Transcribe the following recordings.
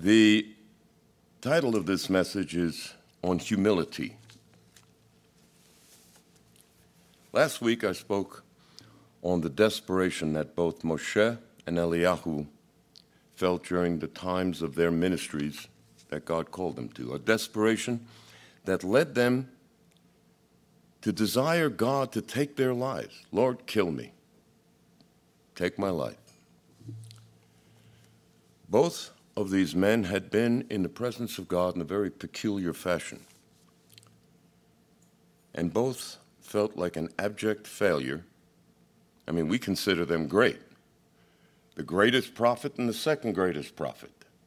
The title of this message is on humility. Last week I spoke on the desperation that both Moshe and Eliyahu felt during the times of their ministries that God called them to, a desperation that led them to desire God to take their lives. Lord, kill me. Take my life. Both of these men had been in the presence of God in a very peculiar fashion. And both felt like an abject failure. I mean, we consider them great. The greatest prophet and the second greatest prophet.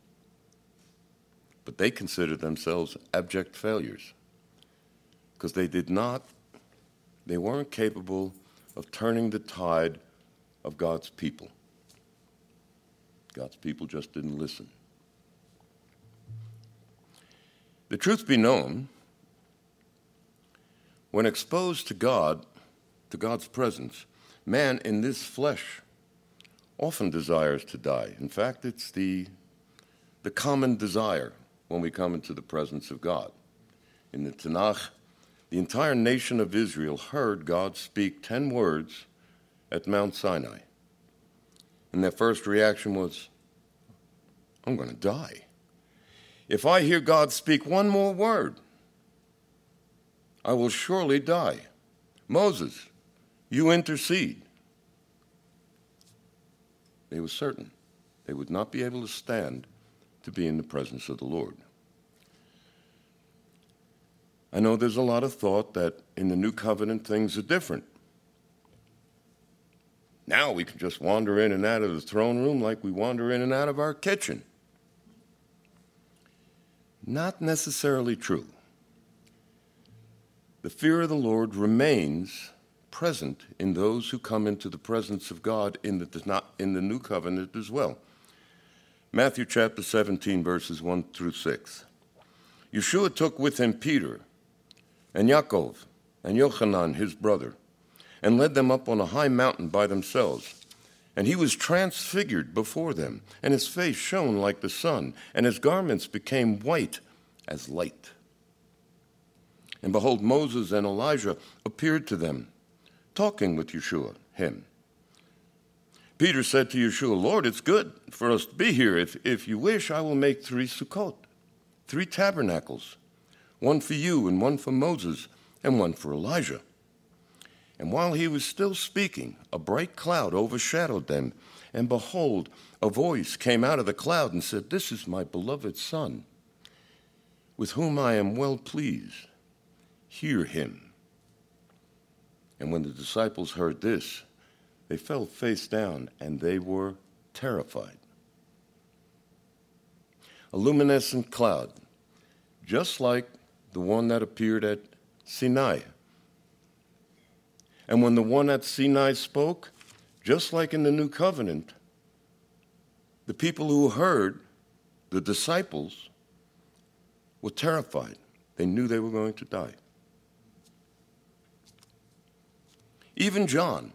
But they considered themselves abject failures because they weren't capable of turning the tide of God's people. God's people just didn't listen. The truth be known, when exposed to God, to God's presence, man in this flesh often desires to die. In fact, it's the common desire when we come into the presence of God. In the Tanakh, the entire nation of Israel heard God speak 10 words at Mount Sinai. And their first reaction was, I'm going to die. If I hear God speak one more word, I will surely die. Moses, you intercede. They were certain they would not be able to stand to be in the presence of the Lord. I know there's a lot of thought that in the new covenant things are different. Now we can just wander in and out of the throne room like we wander in and out of our kitchen. Not necessarily true. The fear of the Lord remains present in those who come into the presence of God in the new covenant as well. Matthew chapter 17, verses 1 through 6. Yeshua took with him Peter and Yaakov and Yochanan, his brother, and led them up on a high mountain by themselves. And he was transfigured before them, and his face shone like the sun, and his garments became white as light. And behold, Moses and Elijah appeared to them, talking with Yeshua, him. Peter said to Yeshua, Lord, it's good for us to be here. If you wish, I will make 3 Sukkot, 3 tabernacles, one for you and one for Moses and one for Elijah. And while he was still speaking, a bright cloud overshadowed them. And behold, a voice came out of the cloud and said, This is my beloved Son, with whom I am well pleased. Hear him. And when the disciples heard this, they fell face down, and they were terrified. A luminescent cloud, just like the one that appeared at Sinai. And when the one at Sinai spoke, just like in the New Covenant, the people who heard, the disciples, were terrified. They knew they were going to die. Even John,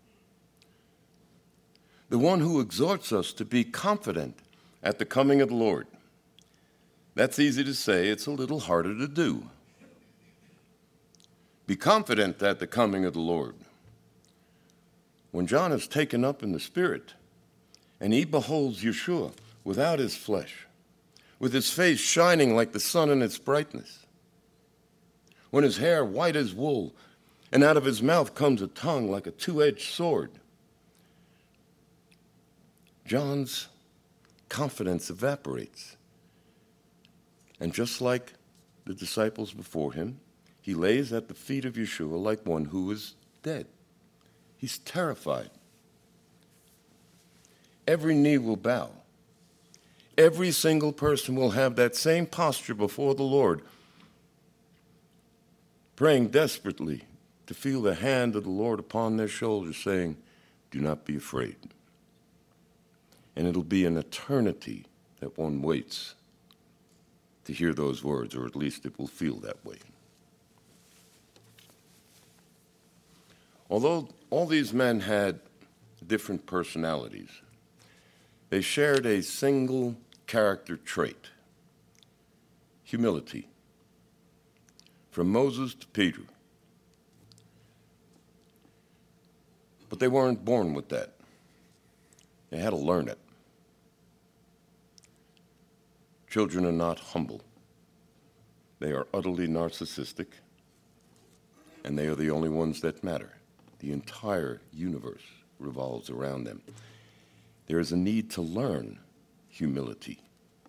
the one who exhorts us to be confident at the coming of the Lord. That's easy to say, it's a little harder to do. Be confident at the coming of the Lord. When John is taken up in the Spirit, and he beholds Yeshua without his flesh, with his face shining like the sun in its brightness, when his hair white as wool, and out of his mouth comes a tongue like a two-edged sword, John's confidence evaporates. And just like the disciples before him, he lays at the feet of Yeshua like one who is dead. He's terrified. Every knee will bow. Every single person will have that same posture before the Lord, praying desperately to feel the hand of the Lord upon their shoulders, saying, do not be afraid. And it'll be an eternity that one waits to hear those words, or at least it will feel that way. Although all these men had different personalities, they shared a single character trait: humility. From Moses to Peter. But they weren't born with that. They had to learn it. Children are not humble. They are utterly narcissistic, and they are the only ones that matter. The entire universe revolves around them. There is a need to learn humility.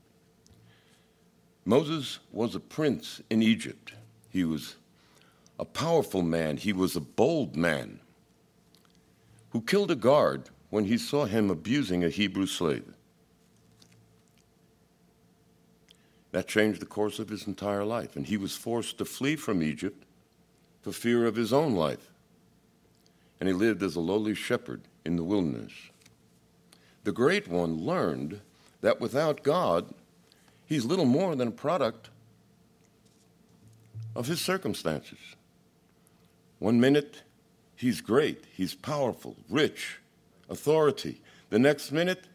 Moses was a prince in Egypt. He was a powerful man. He was a bold man who killed a guard when he saw him abusing a Hebrew slave. That changed the course of his entire life, and he was forced to flee from Egypt for fear of his own life. And he lived as a lowly shepherd in the wilderness. The Great One learned that without God, he's little more than a product of his circumstances. One minute, he's great, he's powerful, rich, authority. The next minute,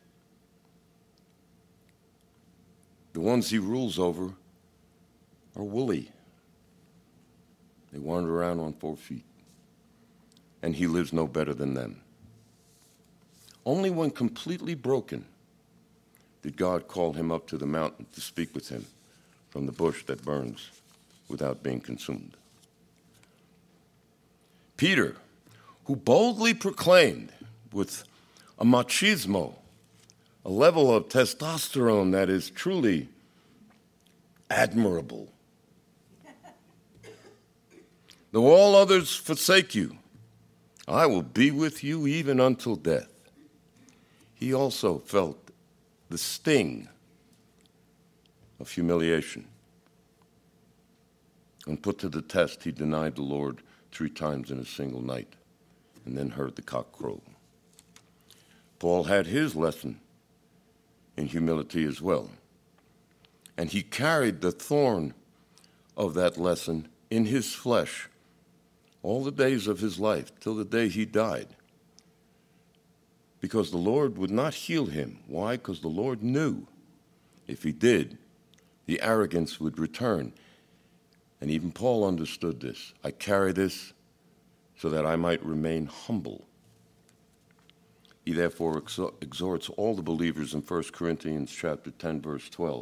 the ones he rules over are woolly. They wander around on 4 feet, and he lives no better than them. Only when completely broken did God call him up to the mountain to speak with him from the bush that burns without being consumed. Peter, who boldly proclaimed with a machismo, a level of testosterone that is truly admirable. Though all others forsake you, I will be with you even until death. He also felt the sting of humiliation. When put to the test, he denied the Lord 3 times in a single night and then heard the cock crow. Paul had his lesson in humility as well, and he carried the thorn of that lesson in his flesh all the days of his life till the day he died, because the Lord would not heal him. Why? Because the Lord knew if he did, the arrogance would return. And even Paul understood this. I carry this so that I might remain humble. He therefore exhorts all the believers in 1 Corinthians chapter 10, verse 12.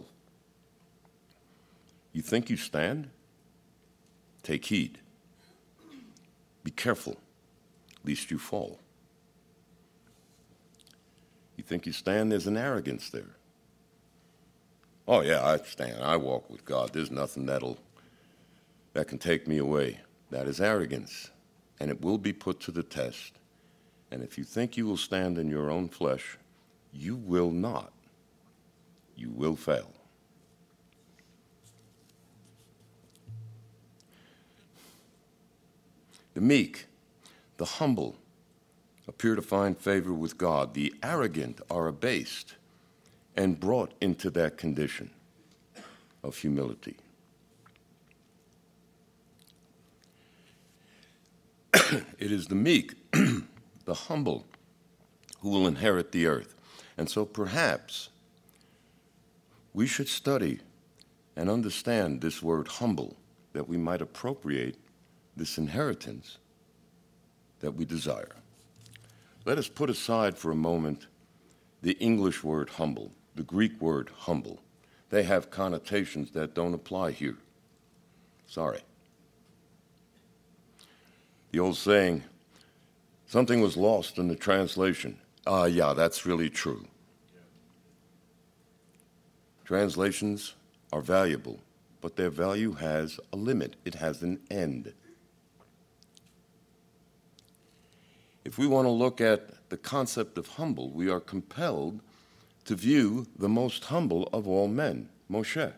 You think you stand? Take heed. Be careful, lest you fall. You think you stand? There's an arrogance there. Oh yeah, I stand. I walk with God. There's nothing that can take me away. That is arrogance, and it will be put to the test. And if you think you will stand in your own flesh, you will not. You will fail. The meek, the humble, appear to find favor with God. The arrogant are abased and brought into that condition of humility. It is the meek, the humble, who will inherit the earth. And so perhaps we should study and understand this word humble, that we might appropriate this inheritance that we desire. Let us put aside for a moment the English word humble, the Greek word humble. They have connotations that don't apply here. Sorry. The old saying, something was lost in the translation. Yeah, that's really true. Translations are valuable, but their value has a limit. It has an end. If we want to look at the concept of humble, we are compelled to view the most humble of all men, Moshe.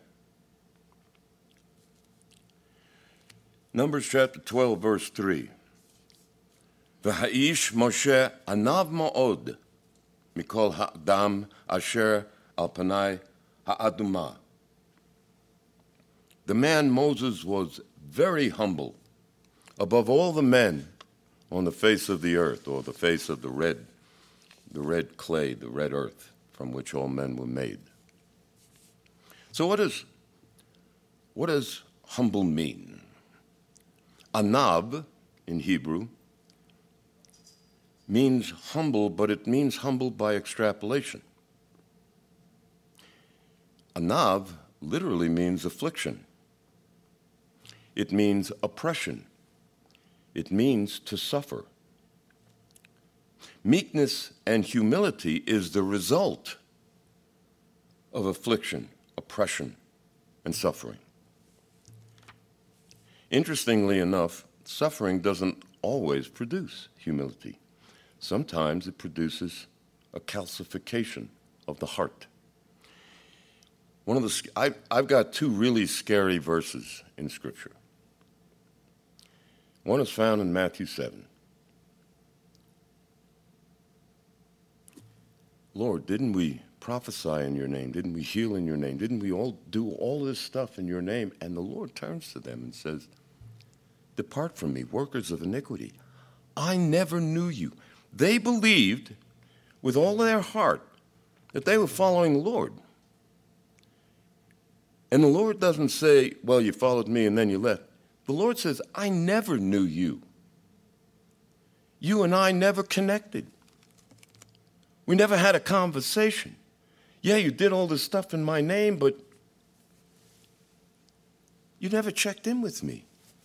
Numbers chapter 12, verse 3. V'ha'ish Moshe anav ma'od mikol ha'adam asher al panai ha'adumah. The man Moses was very humble above all the men on the face of the earth, or the face of the red clay, the red earth from which all men were made. So what does humble mean? Anab in Hebrew means humble, but it means humble by extrapolation. Anav literally means affliction. It means oppression. It means to suffer. Meekness and humility is the result of affliction, oppression, and suffering. Interestingly enough, suffering doesn't always produce humility. Sometimes it produces a calcification of the heart. I've got two really scary verses in Scripture. One is found in Matthew 7. Lord, didn't we prophesy in your name? Didn't we heal in your name? Didn't we all do all this stuff in your name? And the Lord turns to them and says, depart from me, workers of iniquity. I never knew you. They believed with all their heart that they were following the Lord. And the Lord doesn't say, well, you followed me and then you left. The Lord says, I never knew you. You and I never connected. We never had a conversation. Yeah, you did all this stuff in my name, but you never checked in with me.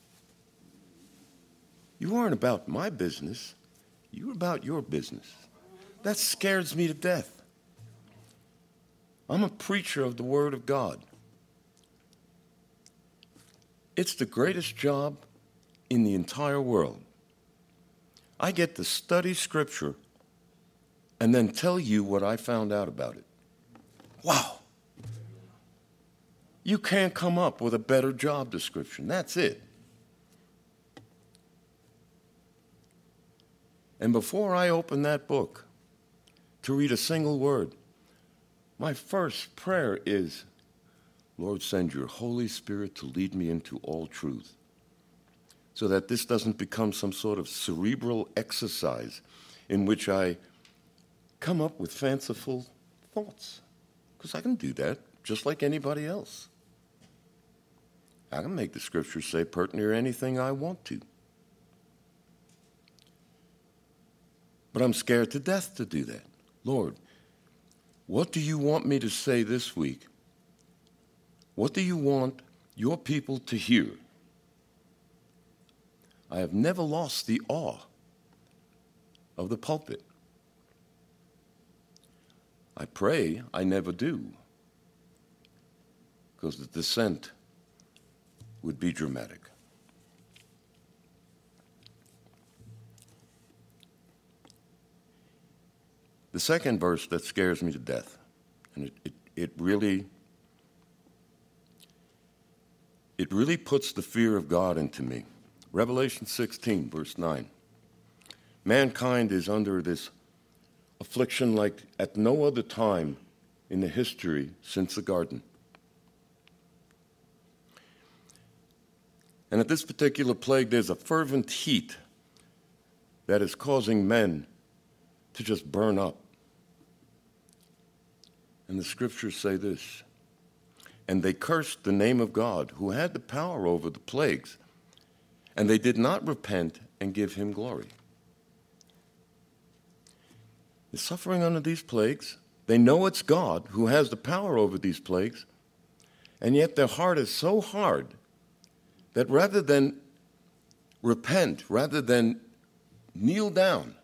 You weren't about my business. You were about your business. That scares me to death. I'm a preacher of the Word of God. It's the greatest job in the entire world. I get to study Scripture and then tell you what I found out about it. Wow. You can't come up with a better job description. That's it. And before I open that book to read a single word, my first prayer is, Lord, send your Holy Spirit to lead me into all truth, so that this doesn't become some sort of cerebral exercise in which I come up with fanciful thoughts, because I can do that just like anybody else. I can make the Scriptures say pertinent or anything I want to. But I'm scared to death to do that. Lord, what do you want me to say this week? What do you want your people to hear? I have never lost the awe of the pulpit. I pray I never do, because the descent would be dramatic. The second verse that scares me to death, and it really puts the fear of God into me. Revelation 16, verse 9. Mankind is under this affliction like at no other time in the history since the garden. And at this particular plague, there's a fervent heat that is causing men to just burn up. And the Scriptures say this, and they cursed the name of God, who had the power over the plagues, and they did not repent and give him glory. They're suffering under these plagues. They know it's God who has the power over these plagues, and yet their heart is so hard that rather than repent, rather than kneel down,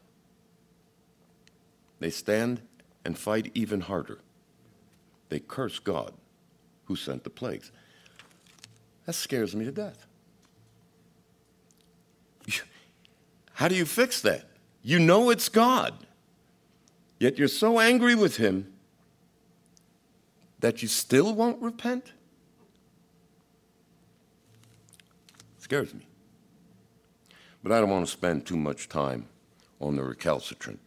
they stand and fight even harder. They curse God who sent the plagues. That scares me to death. How do you fix that? You know it's God, yet you're so angry with him that you still won't repent? It scares me. But I don't want to spend too much time on the recalcitrant.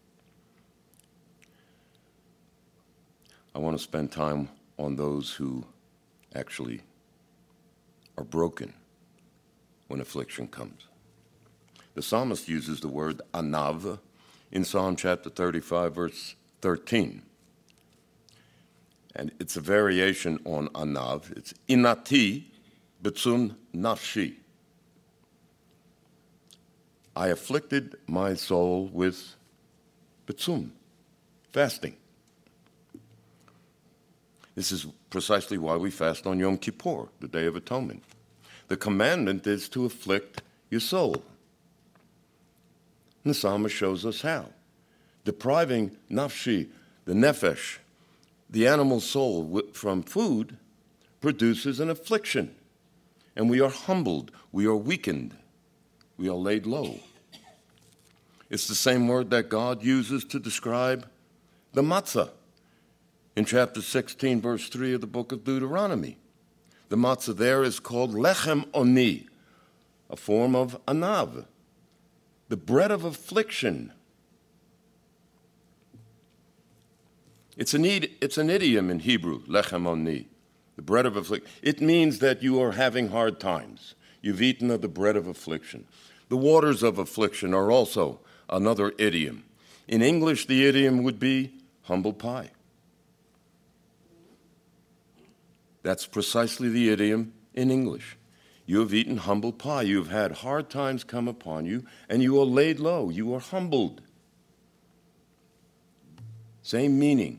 I want to spend time on those who actually are broken when affliction comes. The psalmist uses the word anav in Psalm chapter 35, verse 13. and it's a variation on anav. It's inati betzun nafshi. I afflicted my soul with betzum, fasting. This is precisely why we fast on Yom Kippur, the Day of Atonement. The commandment is to afflict your soul. And the psalmist shows us how. Depriving nafshi, the nefesh, the animal soul, from food produces an affliction. And we are humbled, we are weakened, we are laid low. It's the same word that God uses to describe the matzah in chapter 16, verse 3 of the book of Deuteronomy. The matzah there is called lechem oni, a form of anav, the bread of affliction. It's an idiom in Hebrew, lechem oni, the bread of affliction. It means that you are having hard times. You've eaten of the bread of affliction. The waters of affliction are also another idiom. In English, the idiom would be humble pie. That's precisely the idiom in English. You have eaten humble pie. You have had hard times come upon you, and you are laid low. You are humbled. Same meaning.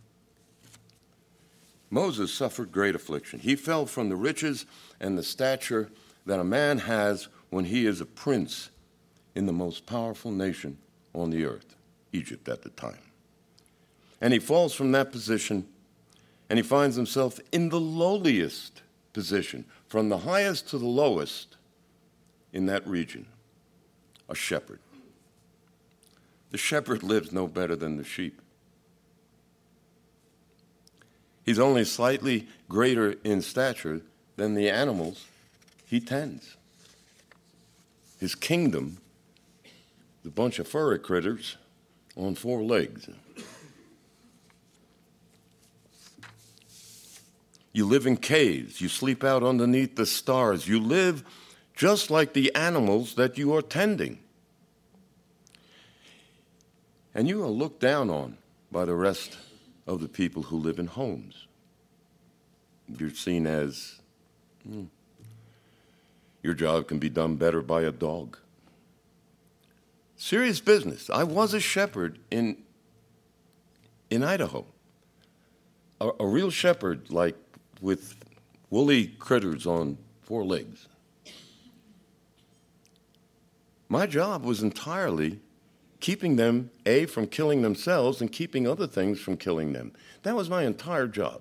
Moses suffered great affliction. He fell from the riches and the stature that a man has when he is a prince in the most powerful nation on the earth, Egypt at the time. And he falls from that position, and he finds himself in the lowliest position, from the highest to the lowest in that region, a shepherd. The shepherd lives no better than the sheep. He's only slightly greater in stature than the animals he tends. His kingdom is a bunch of furry critters on 4 legs. You live in caves. You sleep out underneath the stars. You live just like the animals that you are tending. And you are looked down on by the rest of the people who live in homes. You're seen as, your job can be done better by a dog. Serious business. I was a shepherd in Idaho. A real shepherd, like with woolly critters on 4 legs. My job was entirely keeping them, A, from killing themselves and keeping other things from killing them. That was my entire job.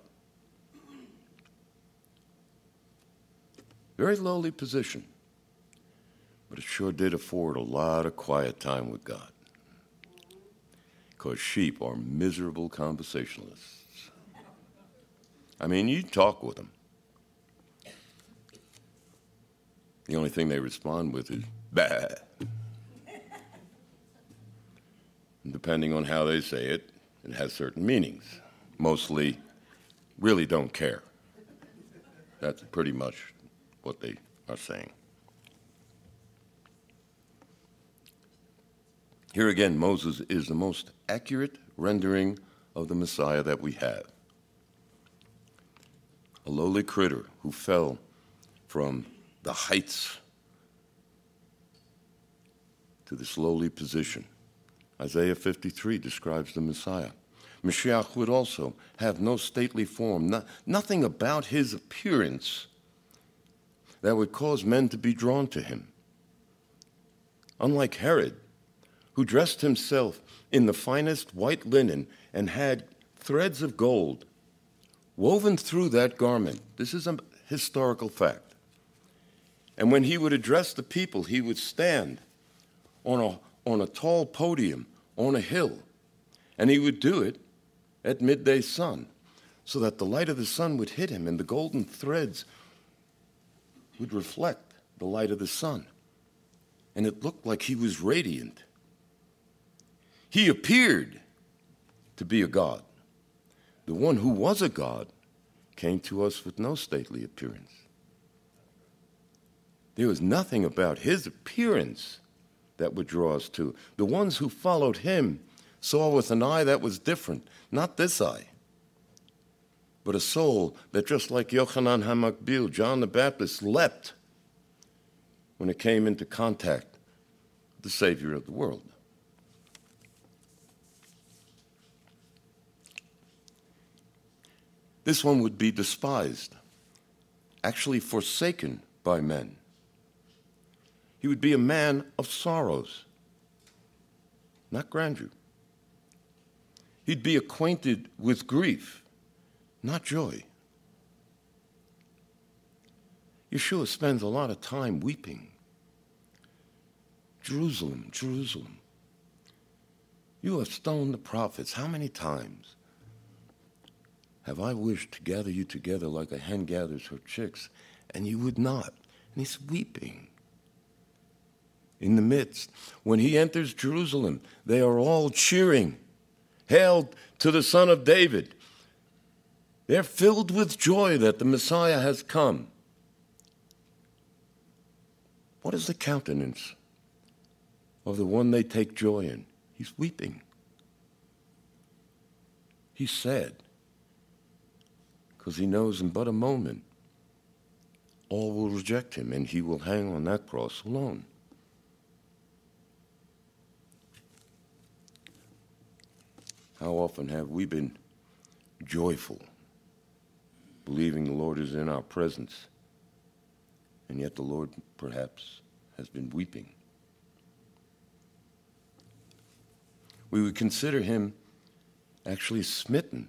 Very lowly position, but it sure did afford a lot of quiet time with God. Because sheep are miserable conversationalists. I mean, you talk with them. The only thing they respond with is, bah. And depending on how they say it, it has certain meanings. Mostly, really don't care. That's pretty much what they are saying. Here again, Moses is the most accurate rendering of the Messiah that we have. A lowly critter who fell from the heights to this lowly position. Isaiah 53 describes the Messiah. Mashiach would also have no stately form, nothing about his appearance that would cause men to be drawn to him. Unlike Herod, who dressed himself in the finest white linen and had threads of gold woven through that garment. This is a historical fact. And when he would address the people, he would stand on a tall podium on a hill, and he would do it at midday sun, so that the light of the sun would hit him and the golden threads would reflect the light of the sun. And it looked like he was radiant. He appeared to be a god. The one who was a god came to us with no stately appearance. There was nothing about his appearance that would draw us to. The ones who followed him saw with an eye that was different, not this eye. but a soul that, just like Yochanan HaMakbil, John the Baptist, leapt when it came into contact with the Savior of the world. This one would be despised, actually forsaken by men. He would be a man of sorrows, not grandeur. He'd be acquainted with grief, not joy. Yeshua spends a lot of time weeping. Jerusalem, Jerusalem, you have stoned the prophets. How many times have I wished to gather you together like a hen gathers her chicks, and you would not? And he's weeping. In the midst, when he enters Jerusalem, they are all cheering. Hail to the Son of David. They're filled with joy that the Messiah has come. What is the countenance of the one they take joy in? He's weeping. He's sad because he knows in but a moment all will reject him and he will hang on that cross alone. How often have we been joyful, believing the Lord is in our presence, and yet the Lord perhaps has been weeping? We would consider him actually smitten,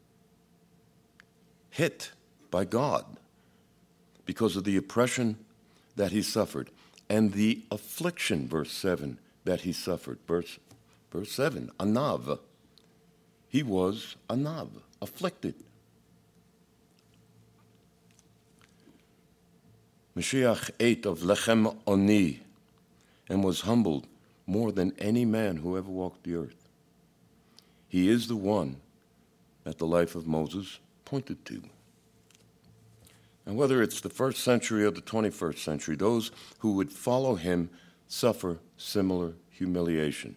hit by God because of the oppression that he suffered and the affliction, verse 7, that he suffered. Verse 7, anav. He was anav, afflicted. Mashiach ate of lechem oni and was humbled more than any man who ever walked the earth. He is the one that the life of Moses pointed to. And whether it's the first century or the 21st century, those who would follow him suffer similar humiliation.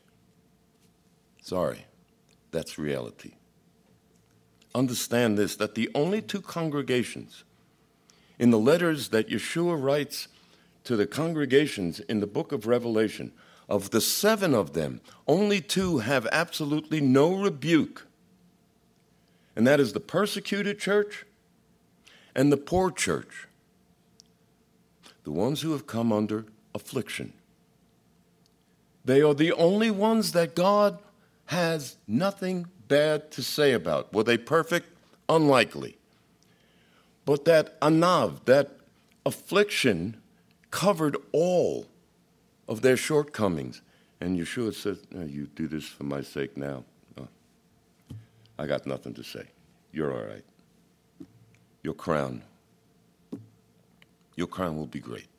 Sorry, that's reality. Understand this, that the only two congregations in the letters that Yeshua writes to the congregations in the book of Revelation, of the 7 of them, only 2 have absolutely no rebuke. And that is the persecuted church and the poor church, the ones who have come under affliction. They are the only ones that God has nothing bad to say about. Were they perfect? Unlikely. But that anav, that affliction, covered all of their shortcomings. And Yeshua says, no, you do this for my sake now. Oh, I got nothing to say. You're all right. Your crown will be great.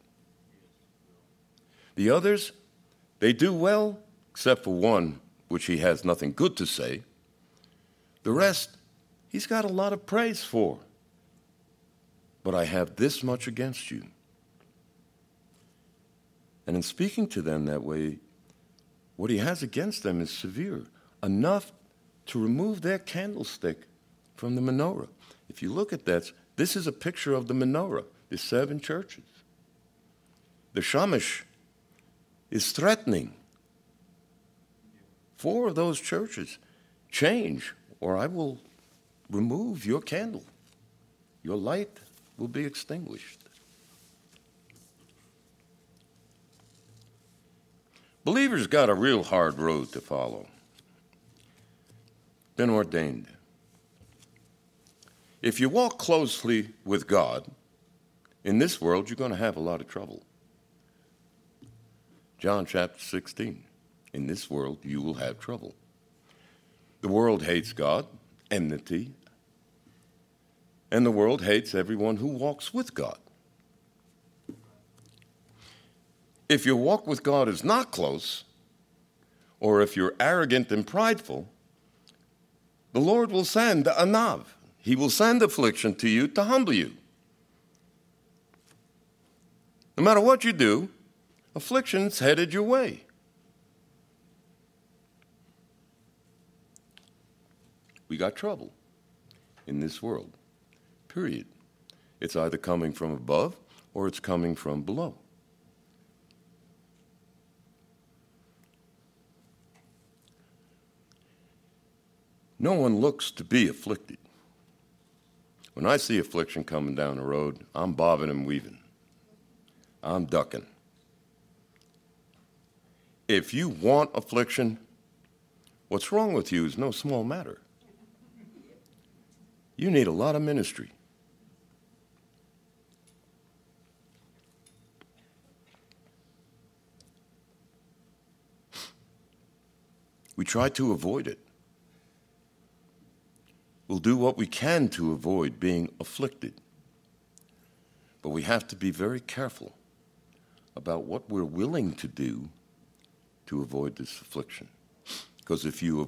The others, they do well, except for one, which he has nothing good to say. The rest, he's got a lot of praise for. But I have this much against you. And in speaking to them that way, what he has against them is severe, enough to remove their candlestick from the menorah. If you look at that, this is a picture of the menorah, the 7 churches. The shamash is threatening 4 of those churches. Change, or I will remove your candle. Your light will be extinguished. Believers got a real hard road to follow. Been ordained. If you walk closely with God, in this world, you're going to have a lot of trouble. John chapter 16. In this world, you will have trouble. The world hates God, enmity, and the world hates everyone who walks with God. If your walk with God is not close, or if you're arrogant and prideful, the Lord will send anav. He will send affliction to you to humble you. No matter what you do, affliction's headed your way. We got trouble. in this world. Period. It's either coming from above or it's coming from below. No one looks to be afflicted. When I see affliction coming down the road, I'm bobbing and weaving. I'm ducking. If you want affliction, what's wrong with you is no small matter. You need a lot of ministry. We try to avoid it. We'll do what we can to avoid being afflicted. But we have to be very careful about what we're willing to do to avoid this affliction. Because if you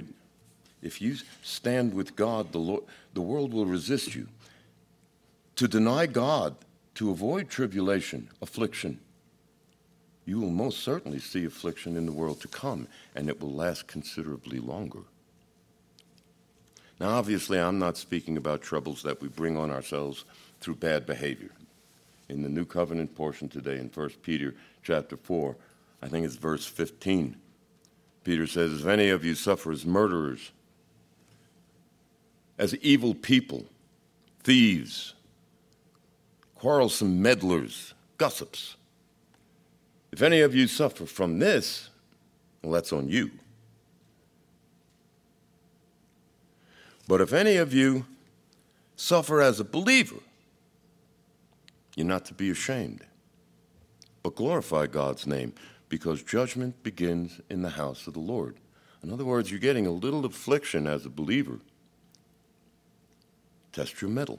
stand with God, the world will resist you. To deny God, to avoid tribulation, affliction, you will most certainly see affliction in the world to come, and it will last considerably longer. Now, obviously, I'm not speaking about troubles that we bring on ourselves through bad behavior. In the New Covenant portion today in 1 Peter chapter 4, I think it's verse 15, Peter says, if any of you suffer as murderers, as evil people, thieves, quarrelsome meddlers, gossips, if any of you suffer from this, well, that's on you. But if any of you suffer as a believer, you're not to be ashamed, but glorify God's name, because judgment begins in the house of the Lord. In other words, you're getting a little affliction as a believer. Test your mettle.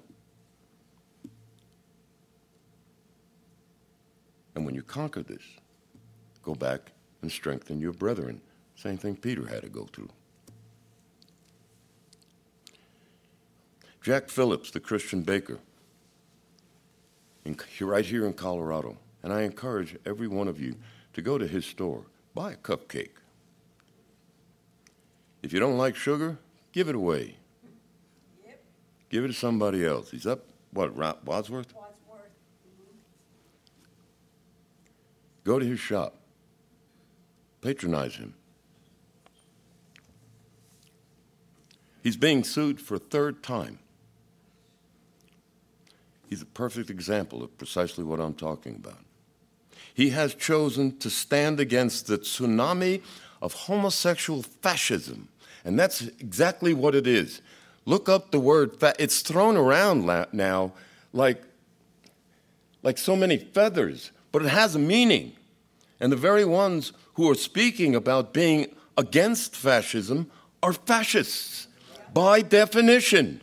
And when you conquer this, go back and strengthen your brethren. Same thing Peter had to go through. Jack Phillips, the Christian baker, right here in Colorado. And I encourage every one of you to go to his store, buy a cupcake. If you don't like sugar, give it away. Yep. Give it to somebody else. He's up, Wadsworth? Wadsworth. Mm-hmm. Go to his shop. Patronize him. He's being sued for a third time. He's a perfect example of precisely what I'm talking about. He has chosen to stand against the tsunami of homosexual fascism, and that's exactly what it is. Look up the word, it's thrown around now like so many feathers, but it has a meaning. And the very ones who are speaking about being against fascism are fascists, by definition.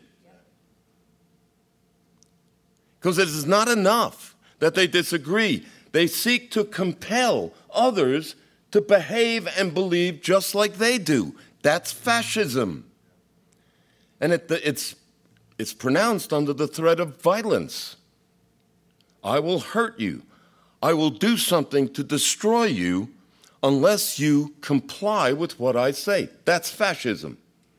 Because it is not enough that they disagree. They seek to compel others to behave and believe just like they do. That's fascism. And it's pronounced under the threat of violence. I will hurt you. I will do something to destroy you unless you comply with what I say. That's fascism.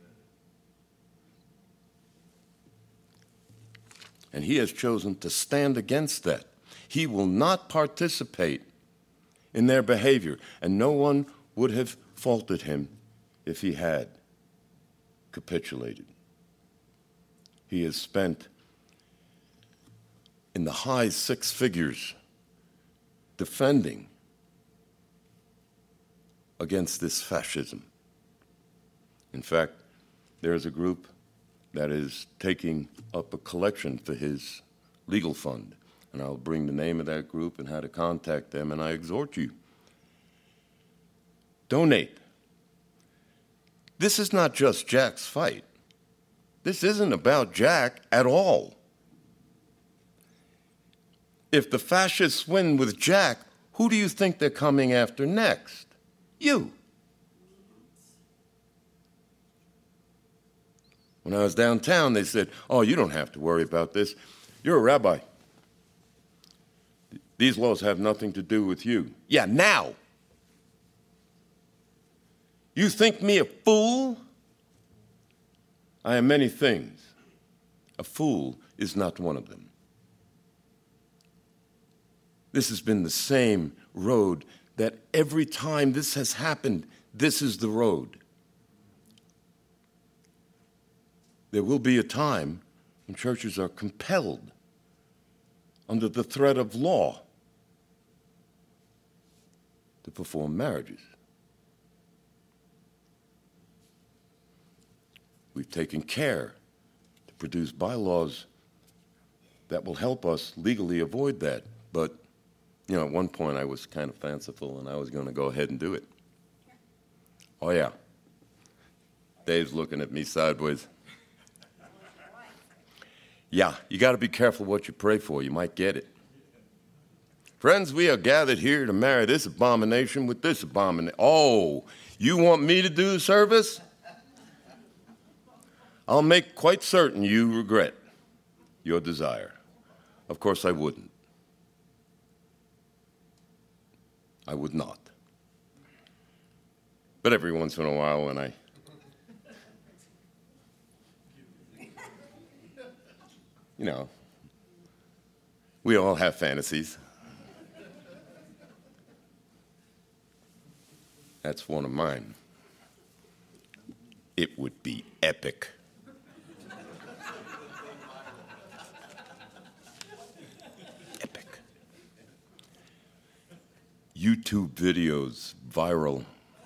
And he has chosen to stand against that. He will not participate in their behavior, and no one would have faulted him if he had capitulated. He has spent in the high six figures defending against this fascism. In fact, there is a group that is taking up a collection for his legal fund. And I'll bring the name of that group and how to contact them, and I exhort you. Donate. This is not just Jack's fight. This isn't about Jack at all. If the fascists win with Jack, who do you think they're coming after next? You. When I was downtown, they said, oh, you don't have to worry about this. You're a rabbi. These laws have nothing to do with you. Yeah, now. You think me a fool? I am many things, A fool is not one of them. This has been the same road that every time this has happened, this is the road. There will be a time when churches are compelled under the threat of law to perform marriages. We've taken care to produce bylaws that will help us legally avoid that. But, at one point I was kind of fanciful and I was going to go ahead and do it. Oh, yeah. Dave's looking at me sideways. Yeah, you got to be careful what you pray for. You might get it. Friends, we are gathered here to marry this abomination with this abomination. Oh, you want me to do the service? I'll make quite certain you regret your desire. Of course I wouldn't. I would not. But every once in a while when we all have fantasies. That's one of mine. It would be epic. Epic. YouTube videos viral.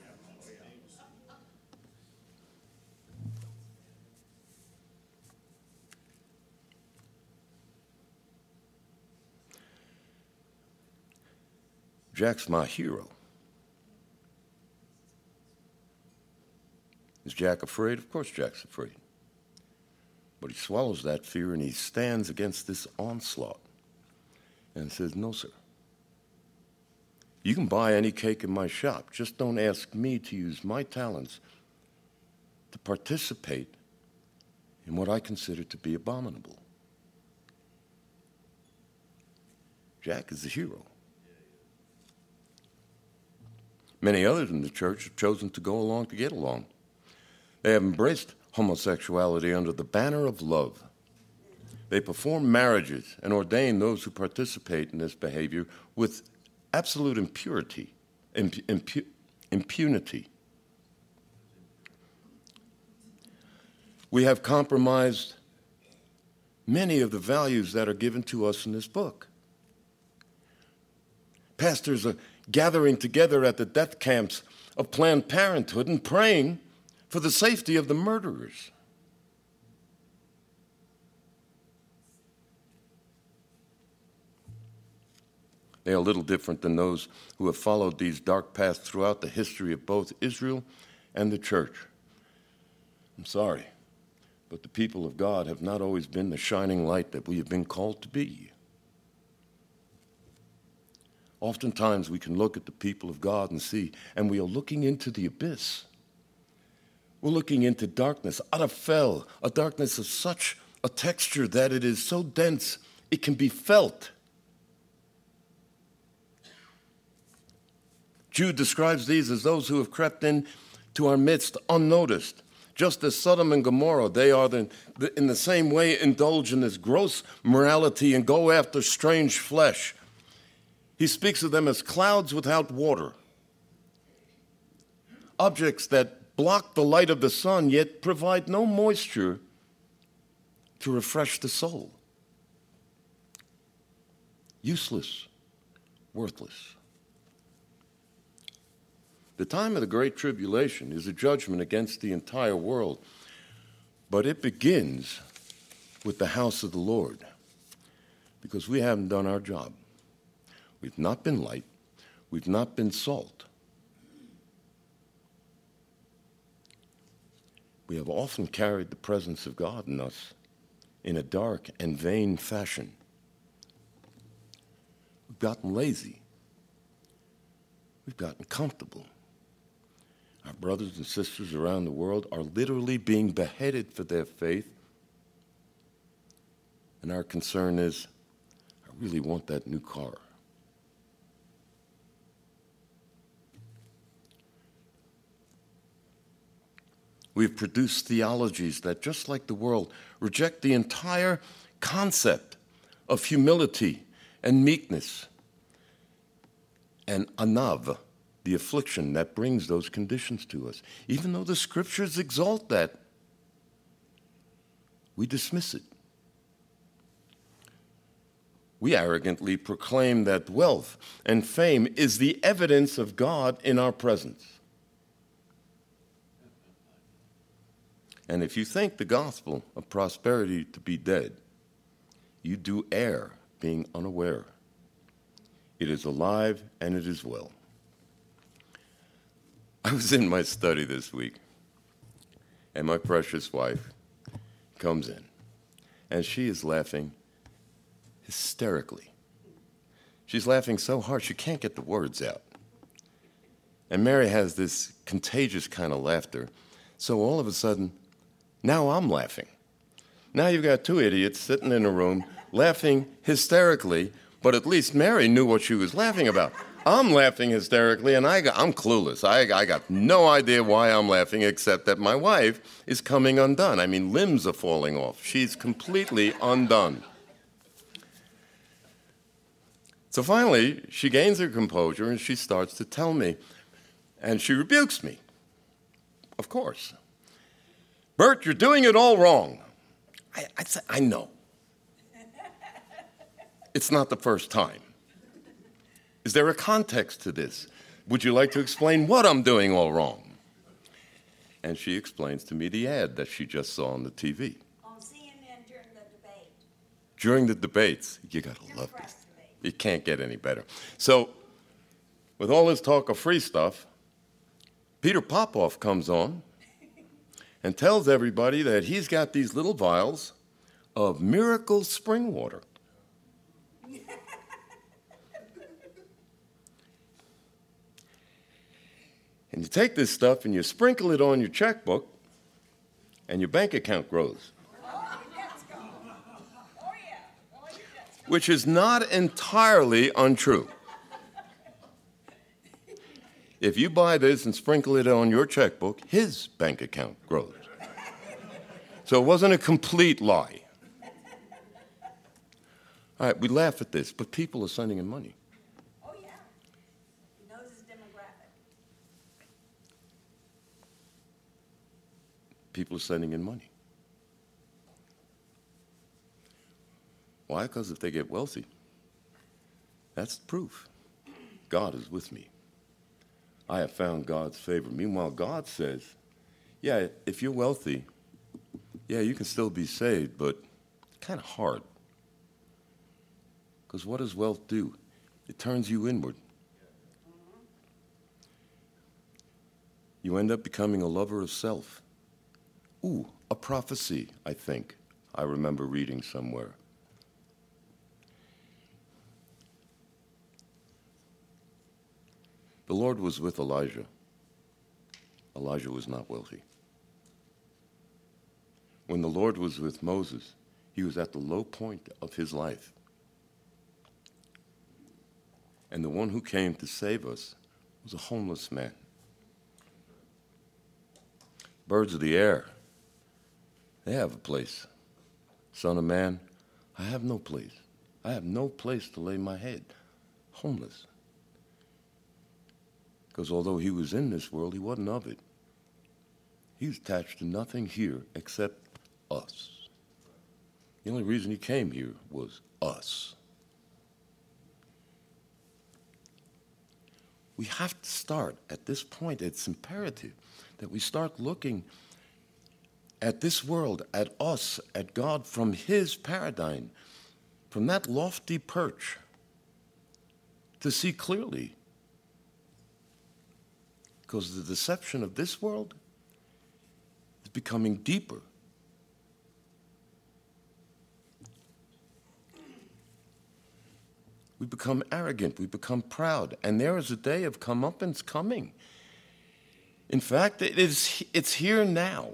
Jack's my hero. Is Jack afraid? Of course Jack's afraid. But he swallows that fear and he stands against this onslaught and says, no, sir. You can buy any cake in my shop. Just don't ask me to use my talents to participate in what I consider to be abominable. Jack is the hero. Many others in the church have chosen to go along to get along. They have embraced homosexuality under the banner of love. They perform marriages and ordain those who participate in this behavior with absolute impunity. We have compromised many of the values that are given to us in this book. Pastors are gathering together at the death camps of Planned Parenthood and praying for the safety of the murderers. They are little different than those who have followed these dark paths throughout the history of both Israel and the church. I'm sorry, but the people of God have not always been the shining light that we have been called to be. Oftentimes we can look at the people of God and see, and we are looking into the abyss. We're looking into darkness, Arafel, a darkness of such a texture that it is so dense it can be felt. Jude describes these as those who have crept in to our midst unnoticed. Just as Sodom and Gomorrah, they are in the same way indulge in this gross morality and go after strange flesh. He speaks of them as clouds without water, objects that block the light of the sun yet provide no moisture to refresh the soul. Useless, worthless. The time of the Great Tribulation is a judgment against the entire world, but it begins with the house of the Lord because we haven't done our job. We've not been light. We've not been salt. We have often carried the presence of God in us in a dark and vain fashion. We've gotten lazy. We've gotten comfortable. Our brothers and sisters around the world are literally being beheaded for their faith. And our concern is, I really want that new car. We've produced theologies that, just like the world, reject the entire concept of humility and meekness and anav, the affliction that brings those conditions to us. Even though the scriptures exalt that, we dismiss it. We arrogantly proclaim that wealth and fame is the evidence of God in our presence. And if you think the gospel of prosperity to be dead, you do err, being unaware. It is alive and it is well. I was in my study this week, and my precious wife comes in, and she is laughing hysterically. She's laughing so hard she can't get the words out. And Mary has this contagious kind of laughter. So all of a sudden, now I'm laughing. Now you've got two idiots sitting in a room laughing hysterically, but at least Mary knew what she was laughing about. I'm laughing hysterically, and I'm clueless. I got no idea why I'm laughing, except that my wife is coming undone. I mean, limbs are falling off. She's completely undone. So finally, she gains her composure, and she starts to tell me, and she rebukes me, of course. Bert, you're doing it all wrong. I said, I know. It's not the first time. Is there a context to this? Would you like to explain what I'm doing all wrong? And she explains to me the ad that she just saw on the TV. On CNN during the debate. During the debates. You got to love this. It can't get any better. So, with all this talk of free stuff, Peter Popoff comes on and tells everybody that he's got these little vials of miracle spring water. And you take this stuff and you sprinkle it on your checkbook, and your bank account grows. Which is not entirely untrue. If you buy this and sprinkle it on your checkbook, his bank account grows. So it wasn't a complete lie. All right, we laugh at this, but people are sending him money. Oh, yeah. He knows his demographic. People are sending in money. Why? Because if they get wealthy, that's proof. God is with me. I have found God's favor. Meanwhile, God says, yeah, if you're wealthy, yeah, you can still be saved, but it's kind of hard. Because what does wealth do? It turns you inward. You end up becoming a lover of self. Ooh, a prophecy, I think. I remember reading somewhere. The Lord was with Elijah. Elijah was not wealthy. When the Lord was with Moses, he was at the low point of his life. And the one who came to save us was a homeless man. Birds of the air, they have a place. Son of man, I have no place. I have no place to lay my head. Homeless. Because although he was in this world, he wasn't of it. He was attached to nothing here except us. The only reason he came here was us. We have to start at this point. It's imperative that we start looking at this world, at us, at God from his paradigm, from that lofty perch, to see clearly. Because the deception of this world is becoming deeper. We become arrogant, we become proud, and there is a day of comeuppance coming. In fact, it's here now.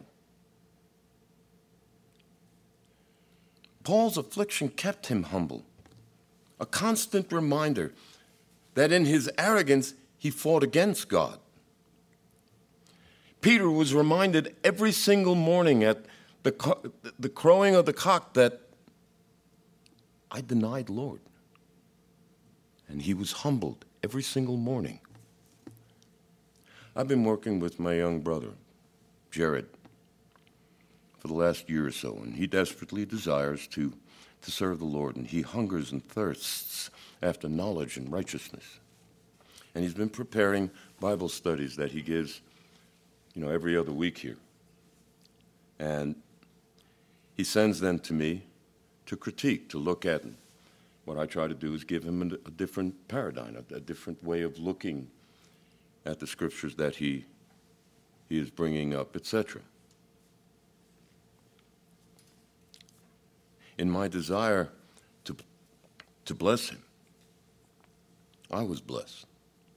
Paul's affliction kept him humble, a constant reminder that in his arrogance he fought against God. Peter was reminded every single morning at the crowing of the cock that I denied Lord. And he was humbled every single morning. I've been working with my young brother, Jared, for the last year or so, and he desperately desires to serve the Lord, and he hungers and thirsts after knowledge and righteousness. And he's been preparing Bible studies that he gives, every other week here. And he sends them to me to critique, to look at them. What I try to do is give him a different paradigm, a different way of looking at the scriptures that he is bringing up, etc. In my desire to bless him, I was blessed.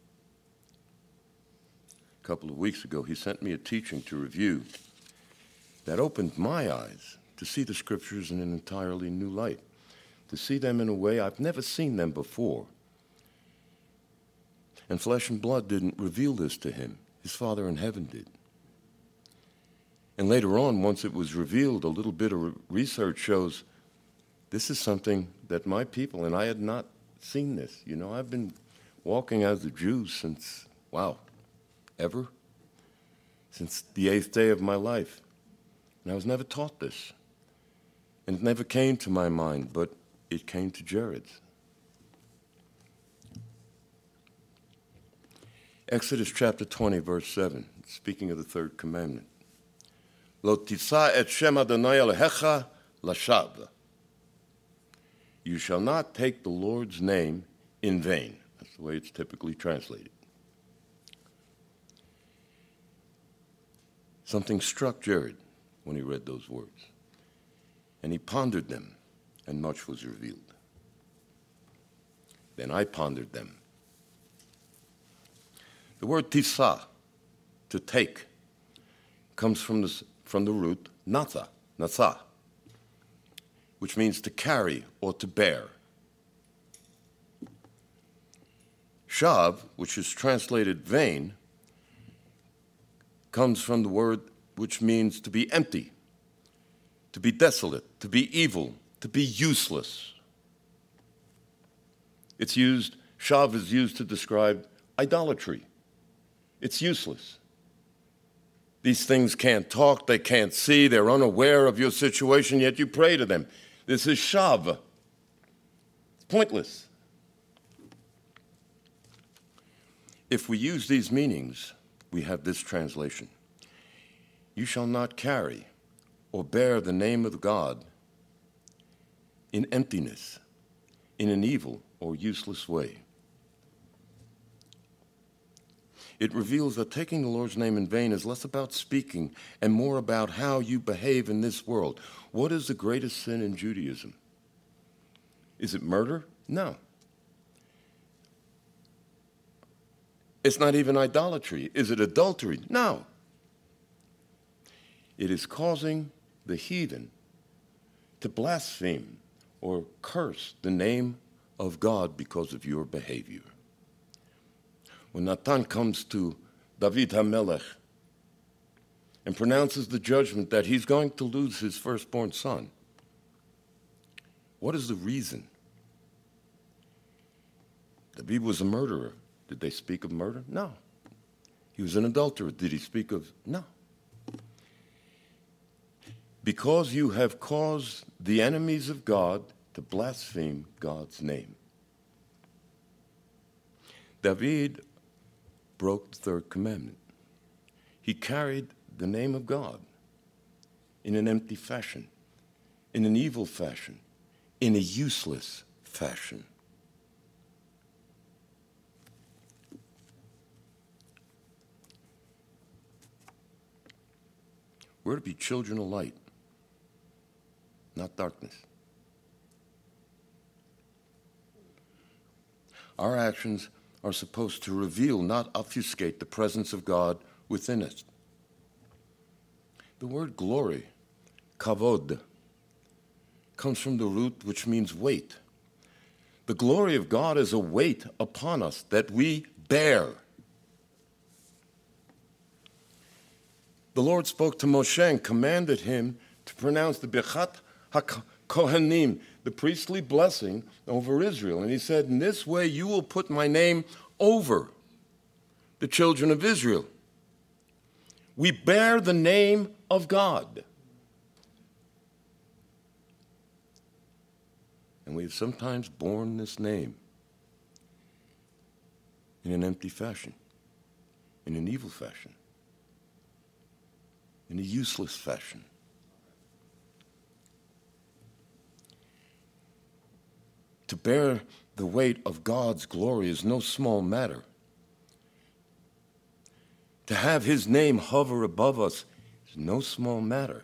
A couple of weeks ago, he sent me a teaching to review that opened my eyes to see the scriptures in an entirely new light, to see them in a way I've never seen them before. And flesh and blood didn't reveal this to him. His Father in heaven did. And later on, once it was revealed, a little bit of research shows this is something that my people, and I had not seen this. I've been walking as a Jew since, ever? Since the 8th day of my life. And I was never taught this. And it never came to my mind, but it came to Jared's. Exodus chapter 20, verse 7, speaking of the third commandment. Lo tisa et shem Adonai Elohecha lashava. You shall not take the Lord's name in vain. That's the way it's typically translated. Something struck Jared when he read those words. And he pondered them, and much was revealed. Then I pondered them. The word tisa, to take, comes from the root natha, which means to carry or to bear. Shav, which is translated vain, comes from the word which means to be empty, to be desolate, to be evil, to be useless. Shav is used to describe idolatry. It's useless. These things can't talk, they can't see, they're unaware of your situation, yet you pray to them. This is shav. It's pointless. If we use these meanings, we have this translation. You shall not carry or bear the name of God in emptiness, in an evil or useless way. It reveals that taking the Lord's name in vain is less about speaking and more about how you behave in this world. What is the greatest sin in Judaism? Is it murder? No. It's not even idolatry. Is it adultery? No. It is causing the heathen to blaspheme or curse the name of God because of your behavior. When Natan comes to David HaMelech and pronounces the judgment that he's going to lose his firstborn son, what is the reason? David was a murderer. Did they speak of murder? No. He was an adulterer. Did he speak of? No. Because you have caused the enemies of God to blaspheme God's name. David broke the third commandment. He carried the name of God in an empty fashion, in an evil fashion, in a useless fashion. We're to be children of light, not darkness. Our actions are supposed to reveal, not obfuscate, the presence of God within us. The word glory, kavod, comes from the root which means weight. The glory of God is a weight upon us that we bear. the Lord spoke to Moshe and commanded him to pronounce the Birchat HaKohanim, the priestly blessing over Israel. And he said, in this way you will put my name over the children of Israel. We bear the name of God. And we have sometimes borne this name in an empty fashion, in an evil fashion, in a useless fashion. To bear the weight of God's glory is no small matter. To have his name hover above us is no small matter.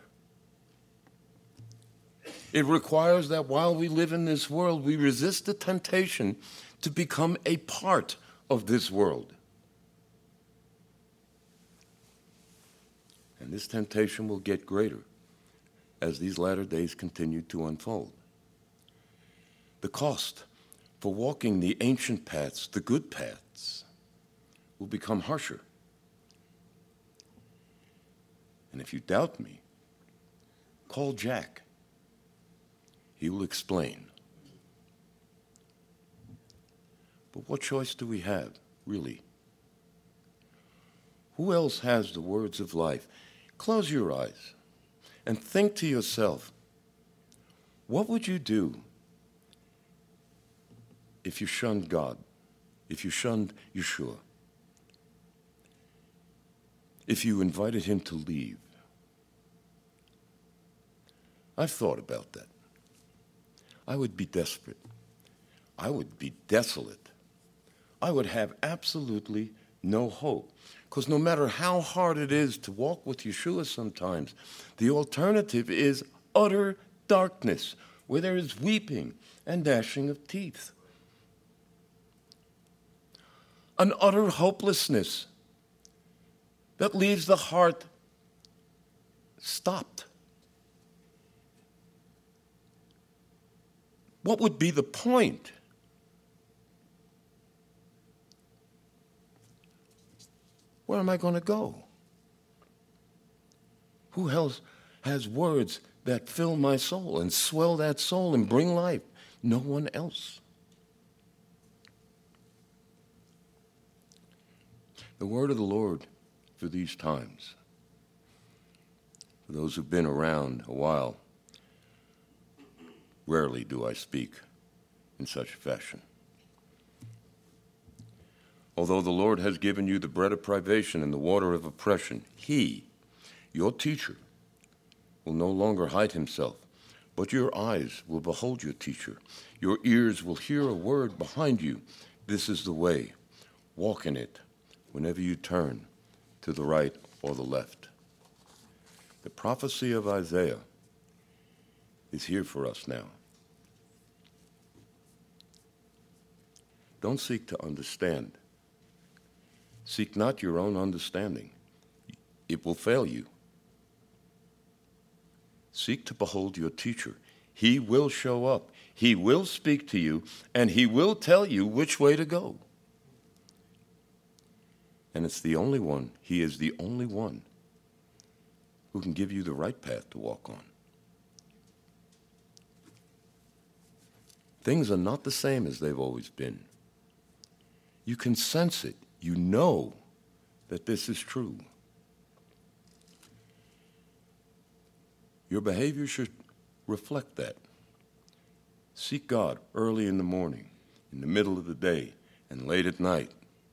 It requires that while we live in this world, we resist the temptation to become a part of this world. And this temptation will get greater as these latter days continue to unfold. The cost for walking the ancient paths, the good paths, will become harsher. And if you doubt me, call Jack. He will explain. But what choice do we have, really? Who else has the words of life? Close your eyes and think to yourself, what would you do if you shunned God, if you shunned Yeshua, if you invited him to leave? I've thought about that. I would be desperate. I would be desolate. I would have absolutely no hope. Because no matter how hard it is to walk with Yeshua sometimes, the alternative is utter darkness, where there is weeping and gnashing of teeth. An utter hopelessness that leaves the heart stopped. What would be the point? Where am I going to go? Who else has words that fill my soul and swell that soul and bring life? No one else. The word of the Lord for these times, for those who've been around a while, rarely do I speak in such a fashion. Although the Lord has given you the bread of privation and the water of oppression, he, your teacher, will no longer hide himself, but your eyes will behold your teacher. Your ears will hear a word behind you. This is the way. Walk in it whenever you turn to the right or the left. The prophecy of Isaiah is here for us now. Don't seek to understand. Seek not your own understanding. It will fail you. Seek to behold your teacher. He will show up. He will speak to you, and he will tell you which way to go. And it's the only one, he is the only one who can give you the right path to walk on. Things are not the same as they've always been. You can sense it. You know that this is true. Your behavior should reflect that. Seek God early in the morning, in the middle of the day, and late at night,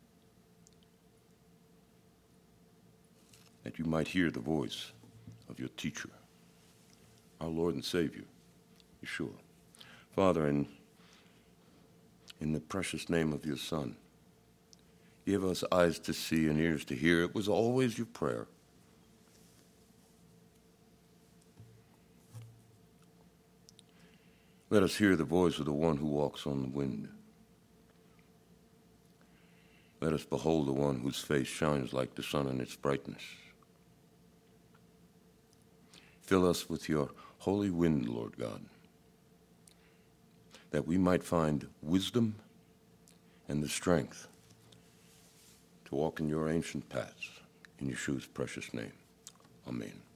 that you might hear the voice of your teacher, our Lord and Savior, Yeshua. Father, in the precious name of your Son, give us eyes to see and ears to hear. It was always your prayer. Let us hear the voice of the one who walks on the wind. Let us behold the one whose face shines like the sun in its brightness. Fill us with your holy wind, Lord God, that we might find wisdom and the strength to walk in your ancient paths. In Yeshua's precious name. Amen.